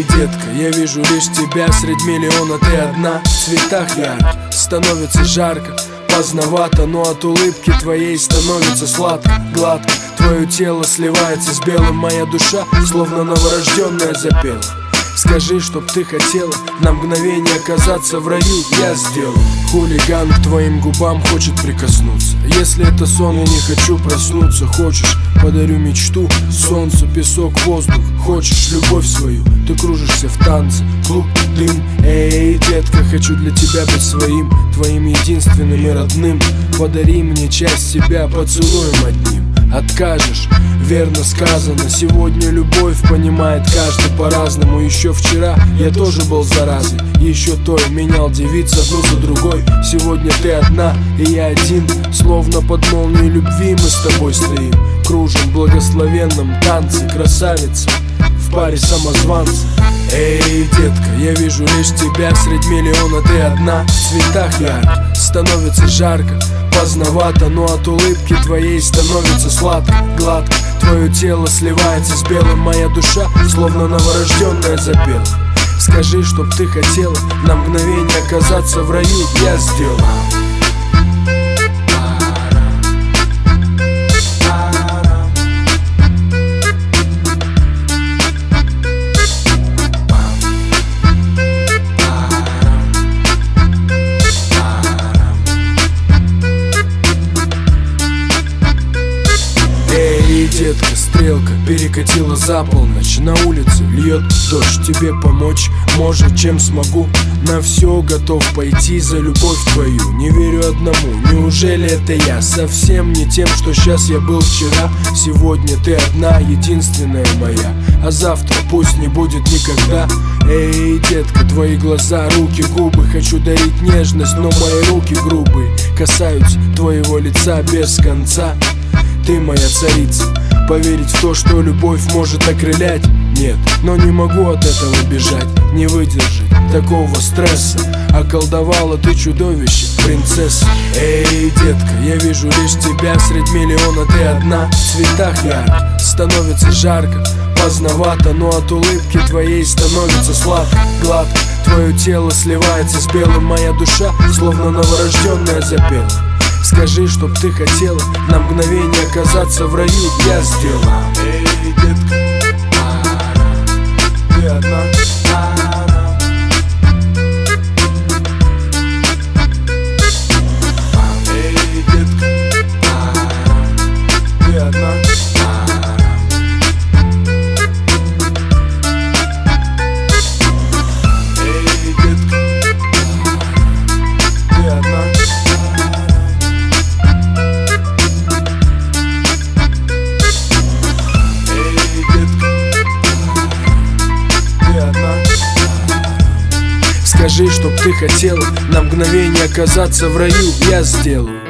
детка, я вижу лишь тебя средь миллиона, ты одна. В цветах ярких становится жарко, поздновато, но от улыбки твоей становится сладко, гладко. Твое тело сливается с белым, моя душа словно новорожденная запела. Скажи, чтоб ты хотела на мгновение оказаться в раю, я сделаю. Хулиган к твоим губам хочет прикоснуться. Если это сон, я не хочу проснуться. Хочешь, подарю мечту, солнце, песок, воздух. Хочешь, любовь свою, ты кружишься в танце. Клуб, дым, эй, детка, хочу для тебя быть своим, твоим единственным и родным. Подари мне часть себя поцелуем одним. Откажешь, верно сказано. Сегодня любовь понимает каждый по-разному. Еще вчера я тоже был заразой, еще той менял девиц одну за другой. Сегодня ты одна и я один, словно под молнией любви мы с тобой стоим. Кружим в благословенном танце, красавица в паре самозванца. Эй, детка, я вижу лишь тебя средь миллиона, ты одна. В цветах ярких становится жарко, поздновато, но от улыбки твоей становится сладко, гладко. Твое тело сливается с белым, моя душа словно новорожденная запела. Скажи, чтоб ты хотела на мгновение оказаться в раю, я сделаю. Детка, стрелка перекатила за полночь. На улице льет дождь, тебе помочь может, чем смогу. На все готов пойти за любовь твою. Не верю одному, неужели это я? Совсем не тем, что сейчас я был вчера. Сегодня ты одна, единственная моя, а завтра пусть не будет никогда. Эй, детка, твои глаза, руки, губы. Хочу дарить нежность, но мои руки грубые касаются твоего лица без конца. Ты моя царица, поверить в то, что любовь может окрылять, нет, но не могу от этого бежать, не выдержать такого стресса. Околдовала ты чудовище, принцесса. Эй, детка, я вижу лишь тебя средь миллиона, ты одна. В цветах ярких становится жарко, поздновато, но от улыбки твоей становится сладко, гладко. Твое тело сливается с белым, моя душа словно новорожденная запела. Скажи, чтоб ты хотела на мгновение оказаться в раю, я сделаю. Эй, детка, ты одна. Эй, детка, ты одна. Эй, детка, ты одна. Скажи, чтоб ты хотела на мгновение оказаться в раю, я сделаю.